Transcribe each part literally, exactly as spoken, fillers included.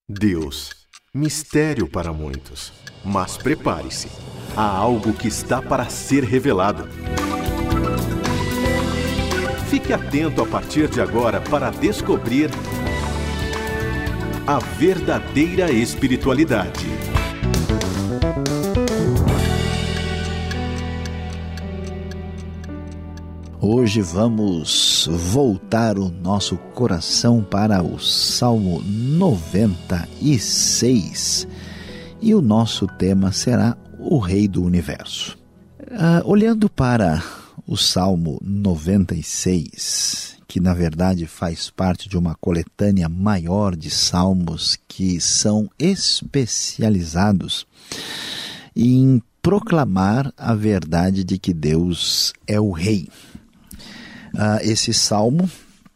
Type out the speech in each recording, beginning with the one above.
Deus, mistério para muitos, mas prepare-se, há algo que está para ser revelado. Fique atento a partir de agora para descobrir a verdadeira espiritualidade. Hoje vamos voltar o nosso coração para o Salmo noventa e seis e o nosso tema será o Rei do Universo. Ah, olhando para o Salmo noventa e seis, que na verdade faz parte de uma coletânea maior de salmos que são especializados em proclamar a verdade de que Deus é o Rei. Uh, esse salmo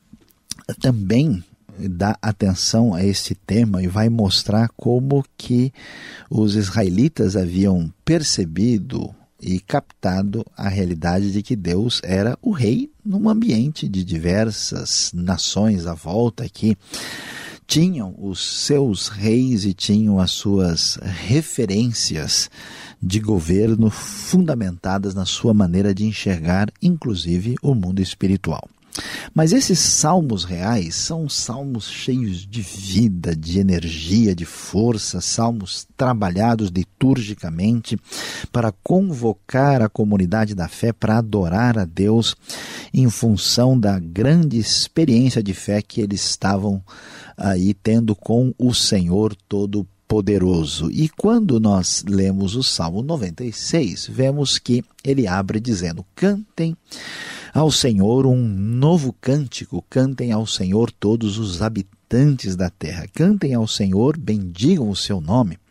também dá atenção a esse tema e vai mostrar como que os israelitas haviam percebido e captado a realidade de que Deus era o rei num ambiente de diversas nações à volta que tinham os seus reis e tinham as suas referências de governo fundamentadas na sua maneira de enxergar, inclusive, o mundo espiritual. Mas esses salmos reais são salmos cheios de vida, de energia, de força, salmos trabalhados liturgicamente para convocar a comunidade da fé para adorar a Deus em função da grande experiência de fé que eles estavam aí tendo com o Senhor Todo-Poderoso. Poderoso. E quando nós lemos o Salmo noventa e seis, vemos que ele abre dizendo: cantem ao Senhor um novo cântico, cantem ao Senhor todos os habitantes da terra, cantem ao Senhor, bendigam o seu nome.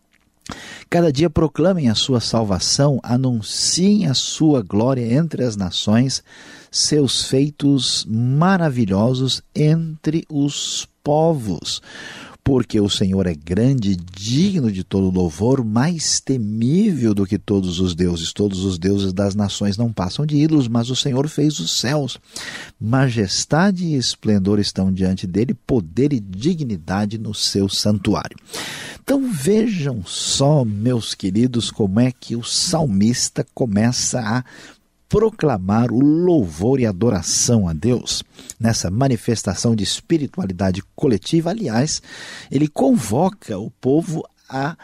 Cada dia proclamem a sua salvação, anunciem a sua glória entre as nações, seus feitos maravilhosos entre os povos. Porque o Senhor é grande, digno de todo louvor, mais temível do que todos os deuses. Todos os deuses das nações não passam de ídolos, mas o Senhor fez os céus. Majestade e esplendor estão diante dele, poder e dignidade no seu santuário. Então vejam só, meus queridos, como é que o salmista começa a proclamar o louvor e adoração a Deus nessa manifestação de espiritualidade coletiva. Aliás, ele convoca o povo a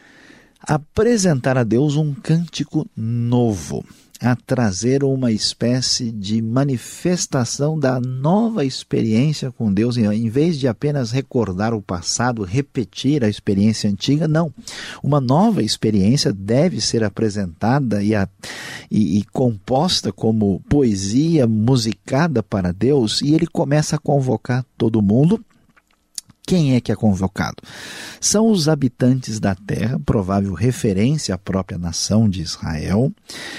apresentar a Deus um cântico novo, a trazer uma espécie de manifestação da nova experiência com Deus, em vez de apenas recordar o passado, repetir a experiência antiga, não. Uma nova experiência deve ser apresentada e, a, e, e composta como poesia musicada para Deus, e ele começa a convocar todo mundo. Quem é que é convocado? São os habitantes da terra, provável referência à própria nação de Israel,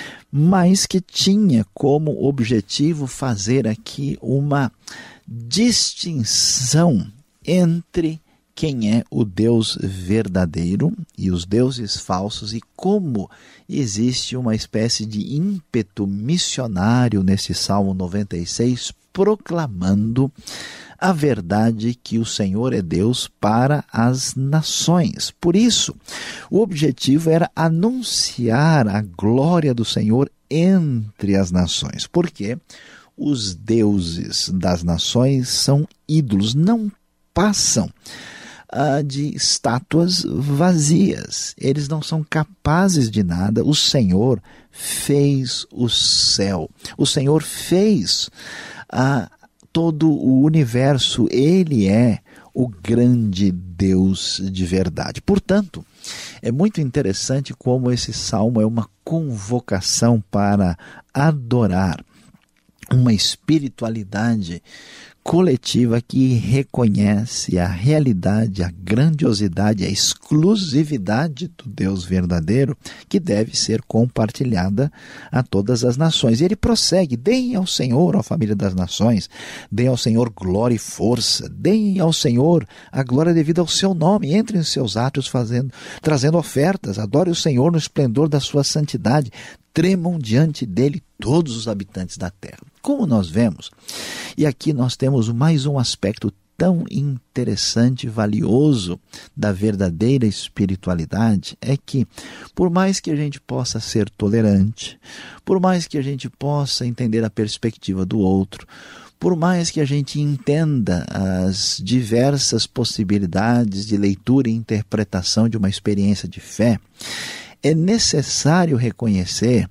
mas que tinha como objetivo fazer aqui uma distinção entre quem é o Deus verdadeiro e os deuses falsos, e como existe uma espécie de ímpeto missionário nesse Salmo noventa e seis, proclamando a verdade que o Senhor é Deus para as nações. Por isso, o objetivo era anunciar a glória do Senhor entre as nações, porque os deuses das nações são ídolos, não passam ah, de estátuas vazias. Eles não são capazes de nada. O Senhor fez o céu, o Senhor fez a todo o universo. Ele é o grande Deus de verdade. Portanto, é muito interessante como esse salmo é uma convocação para adorar uma espiritualidade coletiva que reconhece a realidade, a grandiosidade, a exclusividade do Deus verdadeiro, que deve ser compartilhada a todas as nações. E ele prossegue: deem ao Senhor, ó família das nações, deem ao Senhor glória e força, deem ao Senhor a glória devida ao seu nome, entrem em seus atos fazendo, trazendo ofertas, adore o Senhor no esplendor da sua santidade, tremam diante dele todos os habitantes da terra. Como nós vemos, e aqui nós temos mais um aspecto tão interessante e valioso da verdadeira espiritualidade é que, por mais que a gente possa ser tolerante, por mais que a gente possa entender a perspectiva do outro, por mais que a gente entenda as diversas possibilidades de leitura e interpretação de uma experiência de fé, é necessário reconhecer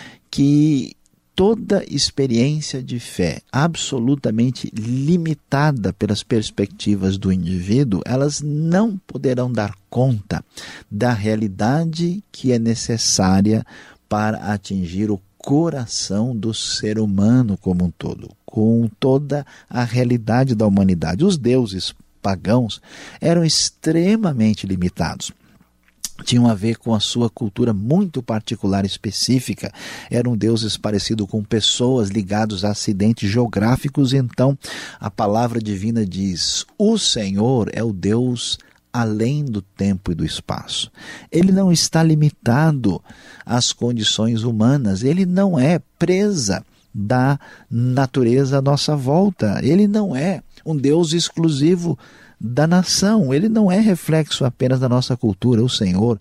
que toda experiência de fé absolutamente limitada pelas perspectivas do indivíduo, elas não poderão dar conta da realidade que é necessária para atingir o coração do ser humano como um todo, com toda a realidade da humanidade. Os deuses pagãos eram extremamente limitados. Tinham a ver com a sua cultura muito particular e específica. Eram deuses parecidos com pessoas, ligados a acidentes geográficos. Então, a palavra divina diz: o Senhor é o Deus além do tempo e do espaço. Ele não está limitado às condições humanas. Ele não é presa da natureza à nossa volta. Ele não é um Deus exclusivo da nação, ele não é reflexo apenas da nossa cultura. O Senhor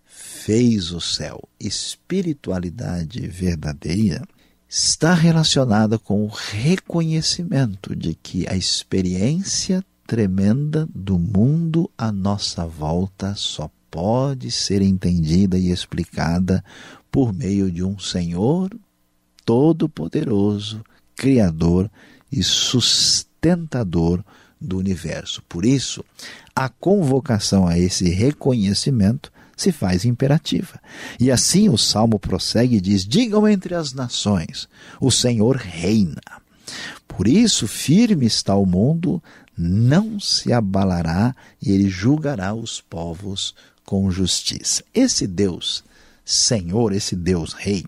fez o céu. Espiritualidade verdadeira está relacionada com o reconhecimento de que a experiência tremenda do mundo à nossa volta só pode ser entendida e explicada por meio de um Senhor todo-poderoso, criador e sustentador do universo. Por isso, a convocação a esse reconhecimento se faz imperativa. E assim o Salmo prossegue e diz: digam entre as nações, o Senhor reina. Por isso, firme está o mundo, não se abalará, e ele julgará os povos com justiça. Esse Deus Senhor, esse Deus Rei,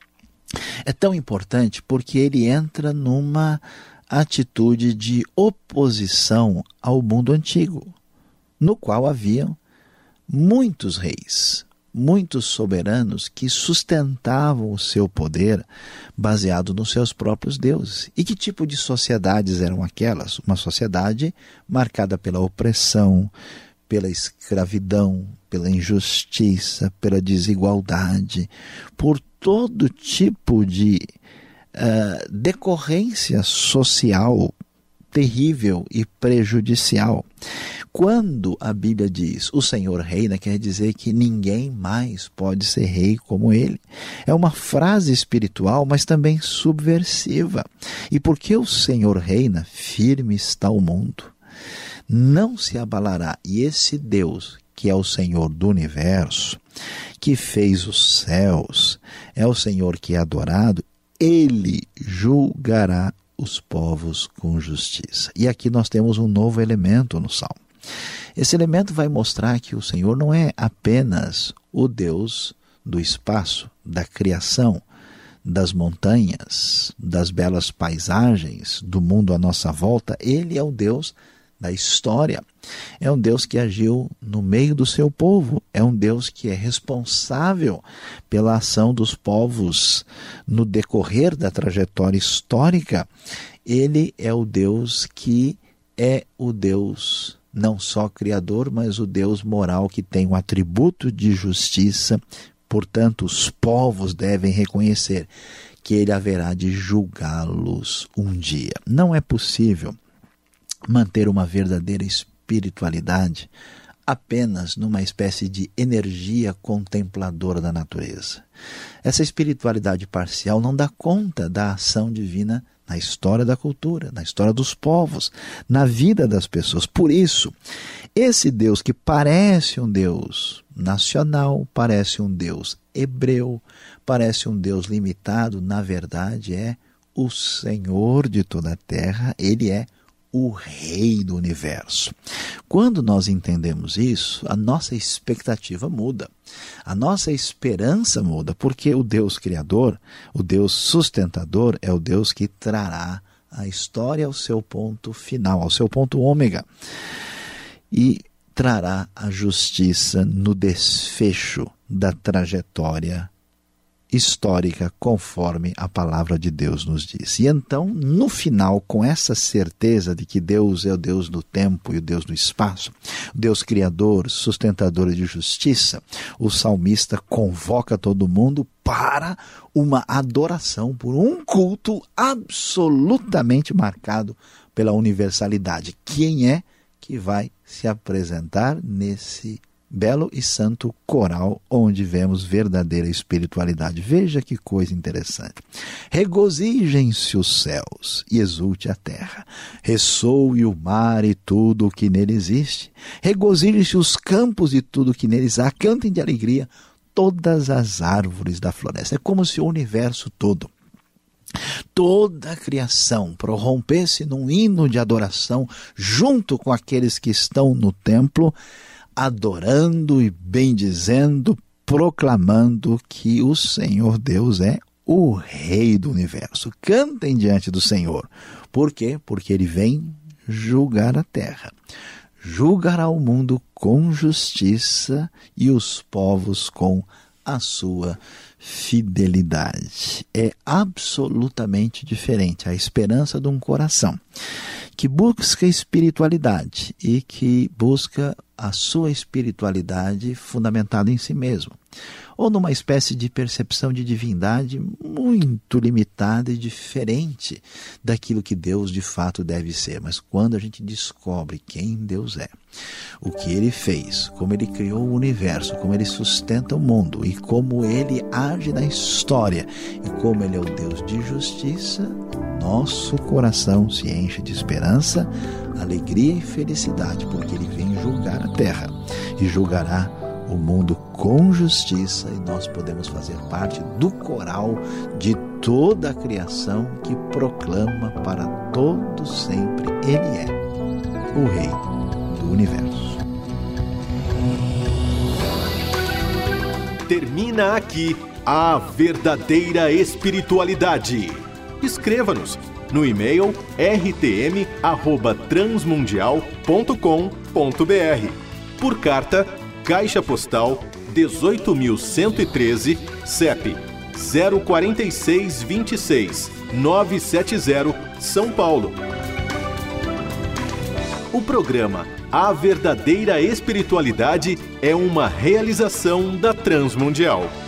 é tão importante porque ele entra numa atitude de oposição ao mundo antigo, no qual haviam muitos reis, muitos soberanos que sustentavam o seu poder baseado nos seus próprios deuses. E que tipo de sociedades eram aquelas? Uma sociedade marcada pela opressão, pela escravidão, pela injustiça, pela desigualdade, por todo tipo de Uh, decorrência social terrível e prejudicial. Quando a Bíblia diz o Senhor reina, quer dizer que ninguém mais pode ser rei como ele. É uma frase espiritual, mas também subversiva. E porque o Senhor reina, firme está o mundo, não se abalará. E esse Deus, que é o Senhor do universo, que fez os céus, é o Senhor que é adorado, ele julgará os povos com justiça. E aqui nós temos um novo elemento no Salmo. Esse elemento vai mostrar que o Senhor não é apenas o Deus do espaço, da criação, das montanhas, das belas paisagens, do mundo à nossa volta. Ele é o Deus da história. É um Deus que agiu no meio do seu povo. É um Deus que é responsável pela ação dos povos no decorrer da trajetória histórica. Ele é o Deus que é o Deus não só criador, mas o Deus moral que tem o atributo de justiça. Portanto, os povos devem reconhecer que ele haverá de julgá-los um dia. Não é possível manter uma verdadeira espiritualidade apenas numa espécie de energia contempladora da natureza. Essa espiritualidade parcial não dá conta da ação divina na história da cultura, na história dos povos, na vida das pessoas. Por isso, esse Deus que parece um Deus nacional, parece um Deus hebreu, parece um Deus limitado, na verdade é o Senhor de toda a terra. Ele é o Rei do universo. Quando nós entendemos isso, a nossa expectativa muda, a nossa esperança muda, porque o Deus Criador, o Deus sustentador, é o Deus que trará a história ao seu ponto final, ao seu ponto ômega, e trará a justiça no desfecho da trajetória histórica, conforme a palavra de Deus nos diz. E então, no final, com essa certeza de que Deus é o Deus do tempo e o Deus do espaço, o Deus criador, sustentador de justiça, o salmista convoca todo mundo para uma adoração, por um culto absolutamente marcado pela universalidade. Quem é que vai se apresentar nesse belo e santo coral onde vemos verdadeira espiritualidade? Veja que coisa interessante. Regozijem-se os céus e exulte a terra. Ressoe o mar e tudo o que nele existe. Regozijem-se os campos e tudo o que neles há. Cantem de alegria todas as árvores da floresta. É como se o universo todo, toda a criação, prorrompesse num hino de adoração junto com aqueles que estão no templo, adorando e bendizendo, proclamando que o Senhor Deus é o Rei do universo. Cantem diante do Senhor. Por quê? Porque Ele vem julgar a terra. Julgará o mundo com justiça e os povos com a sua fidelidade. É absolutamente diferente a esperança de um coração que busca espiritualidade e que busca a sua espiritualidade fundamentada em si mesmo, ou numa espécie de percepção de divindade muito limitada e diferente daquilo que Deus de fato deve ser. Mas quando a gente descobre quem Deus é, o que Ele fez, como Ele criou o universo, como Ele sustenta o mundo e como Ele age na história e como Ele é o Deus de justiça, nosso coração se enche de esperança, alegria e felicidade, porque Ele vem julgar a terra e julgará o mundo com justiça, e nós podemos fazer parte do coral de toda a criação que proclama para todo sempre: Ele é o Rei do universo. Termina aqui a verdadeira espiritualidade. Escreva-nos no e-mail r t m arroba transmundial ponto com ponto b r, por carta, Caixa Postal dezoito mil cento e treze, C E P zero quatro seis dois seis nove sete zero, São Paulo. O programa A Verdadeira Espiritualidade é uma realização da Transmundial.